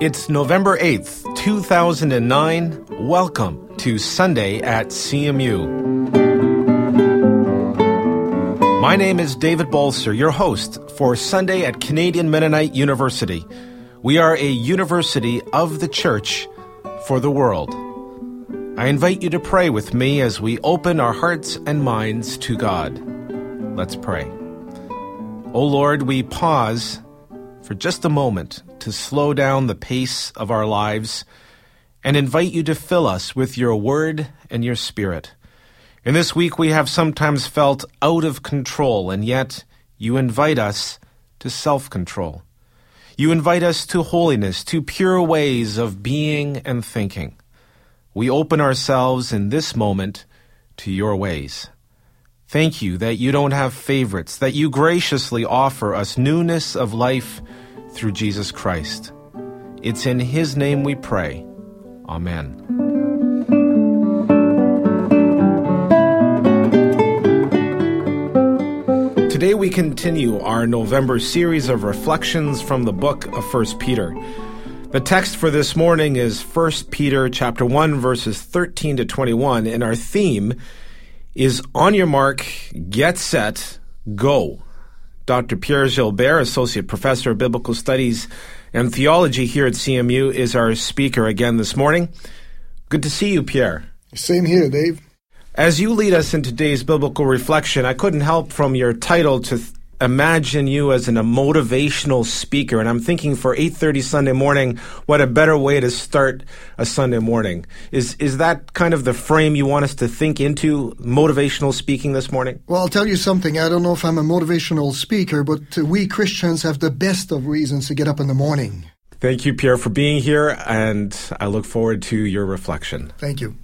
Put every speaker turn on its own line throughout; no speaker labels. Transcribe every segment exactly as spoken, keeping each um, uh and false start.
It's November eighth, two thousand nine. Welcome to Sunday at C M U. My name is David Bolster, your host for Sunday at Canadian Mennonite University. We are a university of the church for the world. I invite you to pray with me as we open our hearts and minds to God. Let's pray. O Lord, we pause for just a moment to slow down the pace of our lives and invite you to fill us with your word and your spirit. In this week, we have sometimes felt out of control, and yet you invite us to self-control. You invite us to holiness, to pure ways of being and thinking. We open ourselves in this moment to your ways. Thank you that you don't have favorites, that you graciously offer us newness of life through Jesus Christ. It's in his name we pray. Amen. Today we continue our November series of reflections from the book of First Peter. The text for this morning is First Peter chapter one, verses thirteen to twenty-one, and our theme is On Your Mark, Get Set, Go. Doctor Pierre Gilbert, Associate Professor of Biblical Studies and Theology here at C M U, is our speaker again this morning. Good to see you, Pierre.
Same here, Dave.
As you lead us in today's biblical reflection, I couldn't help from your title to th- imagine you as an, a motivational speaker. And I'm thinking for eight thirty Sunday morning, what a better way to start a Sunday morning. Is is that kind of the frame you want us to think into, motivational speaking this morning?
Well, I'll tell you something. I don't know if I'm a motivational speaker, but we Christians have the best of reasons to get up in the morning.
Thank you, Pierre, for being here, and I look forward to your reflection.
Thank you.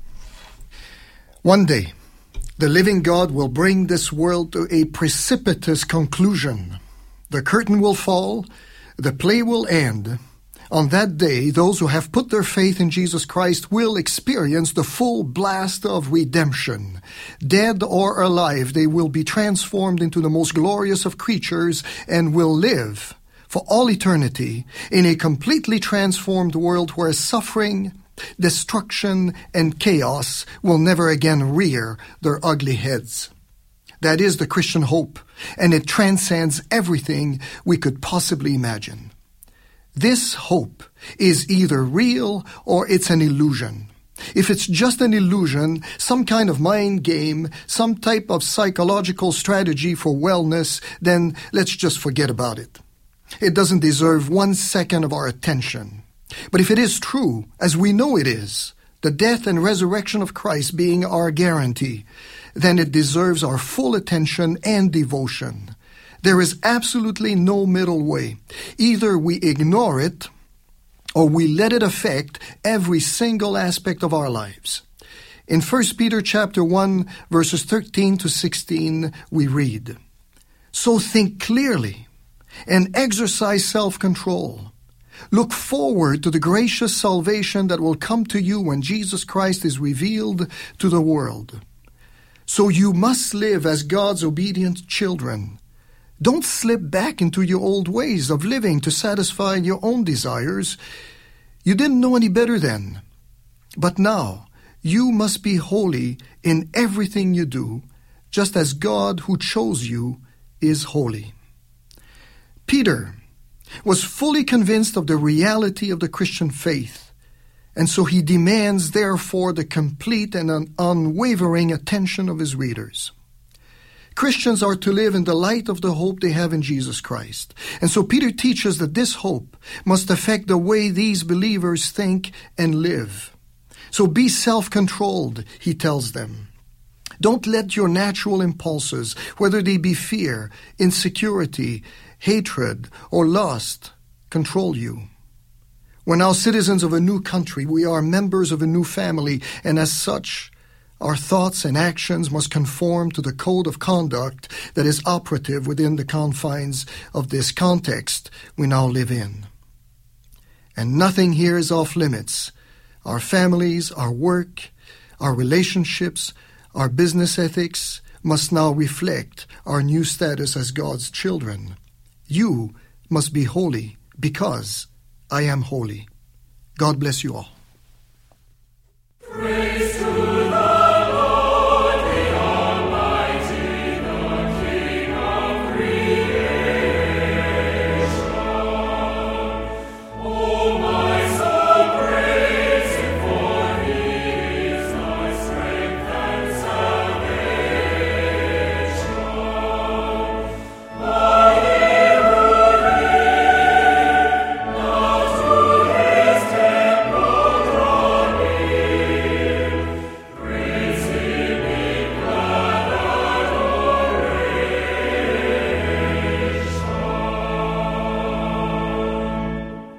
One day, the living God will bring this world to a precipitous conclusion. The curtain will fall, the play will end. On that day, those who have put their faith in Jesus Christ will experience the full blast of redemption. Dead or alive, they will be transformed into the most glorious of creatures and will live for all eternity in a completely transformed world where suffering, destruction, and chaos will never again rear their ugly heads. That is the Christian hope, and it transcends everything we could possibly imagine. This hope is either real or it's an illusion. If it's just an illusion, some kind of mind game, some type of psychological strategy for wellness, then let's just forget about it. It doesn't deserve one second of our attention. But if it is true, as we know it is, the death and resurrection of Christ being our guarantee, then it deserves our full attention and devotion. There is absolutely no middle way. Either we ignore it, or we let it affect every single aspect of our lives. In First Peter chapter one, verses thirteen to sixteen, we read, "So think clearly and exercise self-control. Look forward to the gracious salvation that will come to you when Jesus Christ is revealed to the world. So you must live as God's obedient children. Don't slip back into your old ways of living to satisfy your own desires. You didn't know any better then. But now you must be holy in everything you do, just as God who chose you is holy." Peter was fully convinced of the reality of the Christian faith, and so he demands, therefore, the complete and un- unwavering attention of his readers. Christians are to live in the light of the hope they have in Jesus Christ, and so Peter teaches that this hope must affect the way these believers think and live. So be self-controlled, he tells them. Don't let your natural impulses, whether they be fear, insecurity, hatred, or lust, control you. We're now citizens of a new country. We are members of a new family, and as such, our thoughts and actions must conform to the code of conduct that is operative within the confines of this context we now live in. And nothing here is off limits. Our families, our work, our relationships, our business ethics must now reflect our new status as God's children. You must be holy because I am holy. God bless you all.
Praise to the Lord, the Almighty, the King of creation. Oh, my soul, praise Him, for He is thy strength and salvation. For He who lives, now to His temple draw near. Praise Him in glad adoration.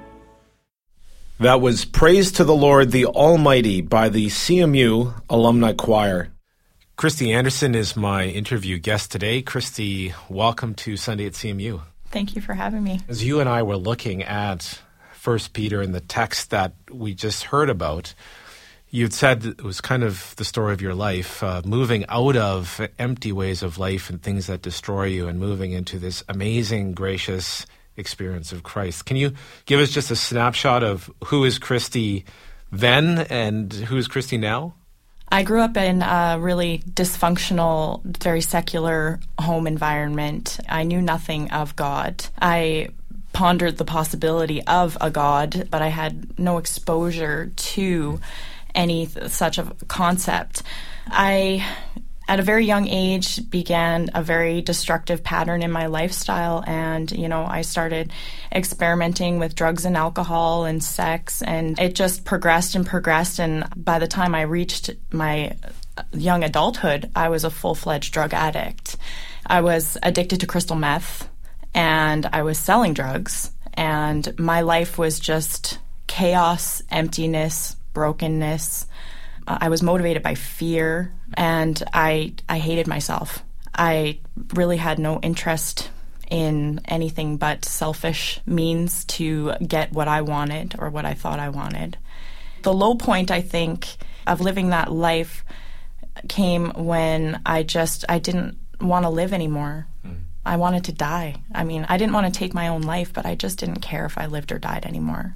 That was Praise to the Lord the Almighty by the C M U Alumni Choir. Christy Anderson is my interview guest today. Christy, welcome to Sunday at C M U.
Thank you for having me.
As you and I were looking at First Peter and the text that we just heard about, you'd said it was kind of the story of your life, uh, moving out of empty ways of life and things that destroy you and moving into this amazing, gracious experience of Christ. Can you give us just a snapshot of who is Christy then and who is Christy now?
I grew up in a really dysfunctional, very secular home environment. I knew nothing of God. I pondered the possibility of a God, but I had no exposure to any th- such a concept. I, at a very young age, began a very destructive pattern in my lifestyle, and, you know, I started experimenting with drugs and alcohol and sex, and it just progressed and progressed, and by the time I reached my young adulthood, I was a full-fledged drug addict. I was addicted to crystal meth, and I was selling drugs, and my life was just chaos, emptiness, brokenness. Uh, I was motivated by fear, and I I hated myself. I really had no interest in anything but selfish means to get what I wanted or what I thought I wanted. The low point, I think, of living that life came when I just, I didn't want to live anymore. Mm. I wanted to die. I mean, I didn't want to take my own life, but I just didn't care if I lived or died anymore.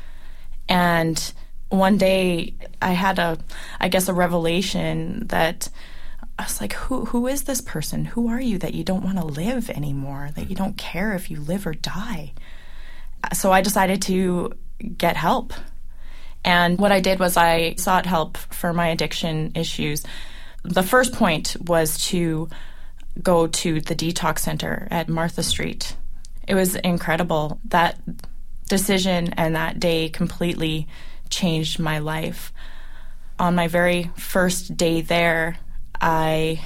And one day I had a, I guess, a revelation that I was like, who who is this person? Who are you that you don't want to live anymore, that you don't care if you live or die? So I decided to get help. And what I did was I sought help for my addiction issues. The first point was to go to the detox center at Martha Street. It was incredible. That decision and that day completely changed my life. On my very first day there, I,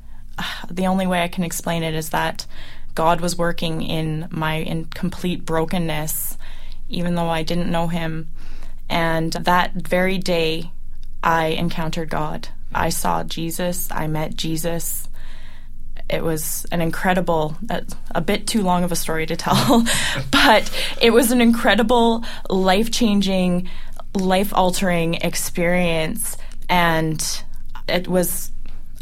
the only way I can explain it is that God was working in my in complete brokenness, even though I didn't know Him. And that very day, I encountered God. I saw Jesus. I met Jesus. It was an incredible, a, a bit too long of a story to tell, but it was an incredible, life-changing, life-altering experience. And it was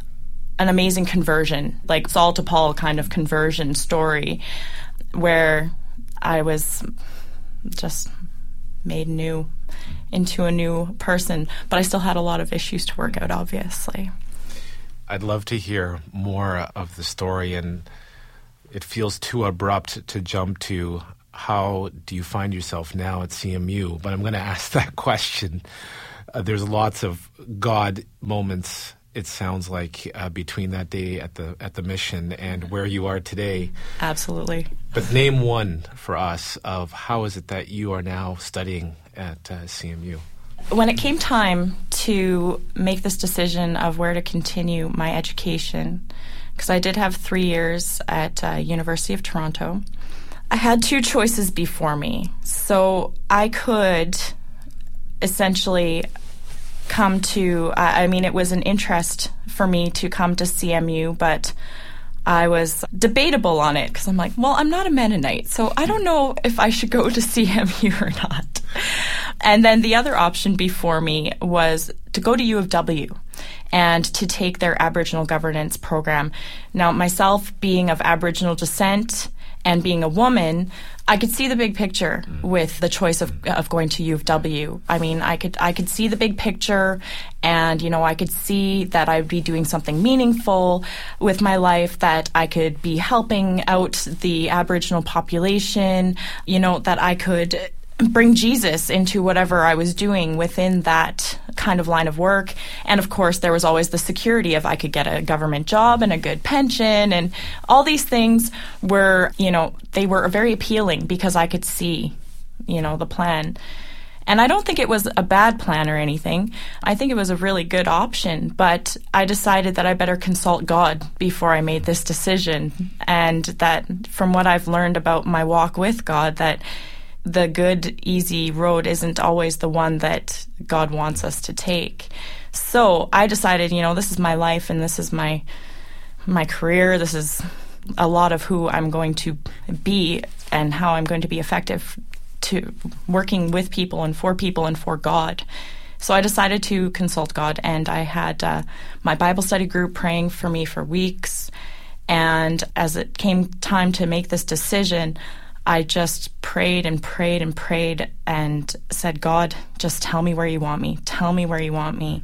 an amazing conversion, like Saul to Paul kind of conversion story, where I was just made new into a new person, but I still had a lot of issues to work out, obviously.
I'd love to hear more of the story, and it feels too abrupt to jump to how do you find yourself now at C M U, but I'm going to ask that question. Uh, there's lots of God moments, it sounds like, uh, between that day at the at the mission and where you are today.
Absolutely.
But name one for us of how is it that you are now studying at uh, C M U?
When it came time to make this decision of where to continue my education, because I did have three years at uh, University of Toronto, I had two choices before me. So I could essentially come to, uh, I mean, it was an interest for me to come to C M U, but I was debatable on it because I'm like, well, I'm not a Mennonite, so I don't know if I should go to C M U or not. And then the other option before me was to go to U of W and to take their Aboriginal governance program. Now, myself being of Aboriginal descent And being a woman, I could see the big picture with the choice of of going to U of W. I mean, I could I could see the big picture, and you know, I could see that I'd be doing something meaningful with my life, that I could be helping out the Aboriginal population, you know, that I could bring Jesus into whatever I was doing within that kind of line of work. And of course, there was always the security of I could get a government job and a good pension, and all these things were, you know, they were very appealing because I could see, you know, the plan. And I don't think it was a bad plan or anything. I think it was a really good option, but I decided that I better consult God before I made this decision. And that from what I've learned about my walk with God, that the good, easy road isn't always the one that God wants us to take. So I decided, you know, this is my life and this is my my career. This is a lot of who I'm going to be and how I'm going to be effective to working with people and for people and for God. So I decided to consult God, and I had uh, my Bible study group praying for me for weeks. And as it came time to make this decision, I just prayed and prayed and prayed and said, God, just tell me where you want me. Tell me where you want me.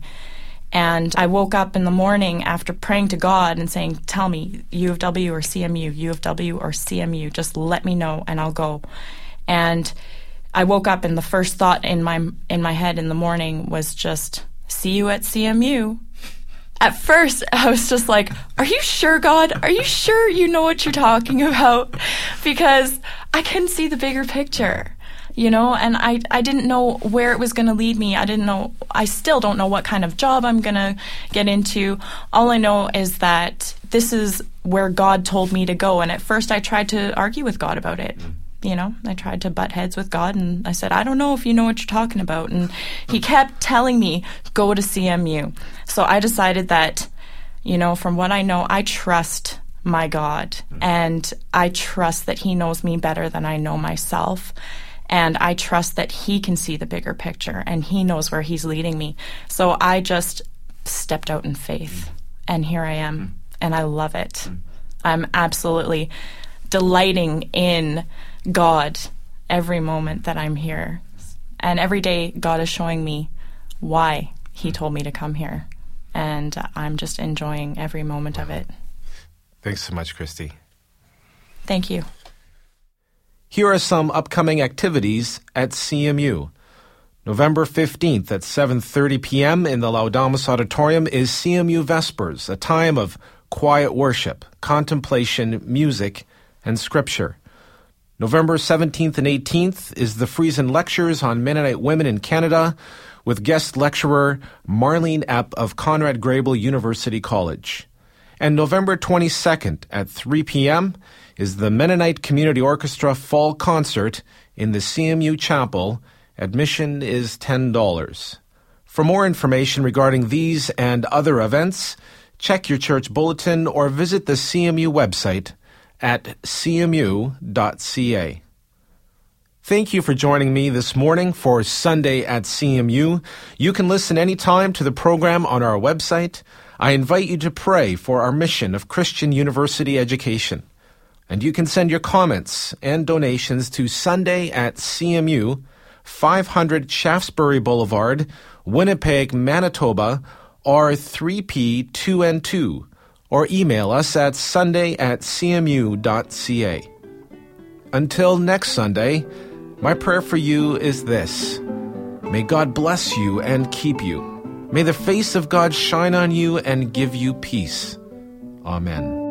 And I woke up in the morning after praying to God and saying, tell me, U of W or C M U, U of W or C M U, just let me know and I'll go. And I woke up and the first thought in my in my head in the morning was just, see you at C M U. At first, I was just like, are you sure, God? Are you sure you know what you're talking about? Because I couldn't see the bigger picture, you know, and I, I didn't know where it was going to lead me. I didn't know, I still don't know what kind of job I'm going to get into. All I know is that this is where God told me to go. And at first, I tried to argue with God about it. You know, I tried to butt heads with God, and I said, I don't know if you know what you're talking about. And he kept telling me, go to C M U. So I decided that, you know, from what I know, I trust my God, and I trust that he knows me better than I know myself. And I trust that he can see the bigger picture, and he knows where he's leading me. So I just stepped out in faith, and here I am, and I love it. I'm absolutely delighting in God every moment that I'm here. And every day God is showing me why he told me to come here. And I'm just enjoying every moment of it.
Thanks so much, Christy.
Thank you.
Here are some upcoming activities at C M U. November fifteenth at seven thirty p.m. in the Laudamus Auditorium is C M U Vespers, a time of quiet worship, contemplation, music, and scripture. November seventeenth and eighteenth is the Friesen Lectures on Mennonite Women in Canada with guest lecturer Marlene Epp of Conrad Grebel University College. And November twenty-second at three p.m. is the Mennonite Community Orchestra Fall Concert in the C M U Chapel. Admission is ten dollars. For more information regarding these and other events, check your church bulletin or visit the C M U website at c m u dot c a. Thank you for joining me this morning for Sunday at C M U. You can listen anytime to the program on our website. I invite you to pray for our mission of Christian university education. And you can send your comments and donations to Sunday at C M U, five hundred Shaftesbury Boulevard, Winnipeg, Manitoba, R three P two N two, or email us at sunday at c m u dot c a. Until next Sunday, my prayer for you is this: may God bless you and keep you. May the face of God shine on you and give you peace. Amen.